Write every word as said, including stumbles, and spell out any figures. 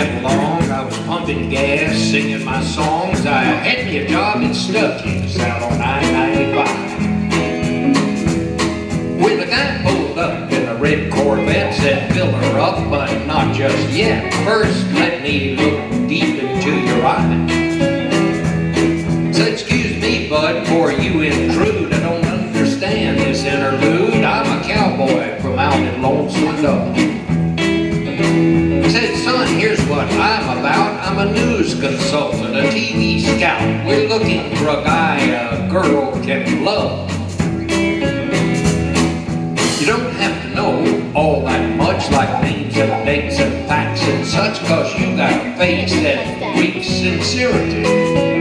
went along, I was pumping gas, singing my songs. I had me a job in Stuckey's out on I ninety-five. When the guy pulled up in a red Corvette, said, fill her up, but not just yet. First, let me look deep into your eye. So excuse me, bud, before you intrude. I don't understand this interlude. I'm a cowboy from out in Lonesome Dove. I said, son, here's what I'm about. I'm a news consultant, a T V scout. We're looking for a guy a girl can love. You don't have to know all that much, like names and dates and facts and such, cause you got a face that reeks sincerity.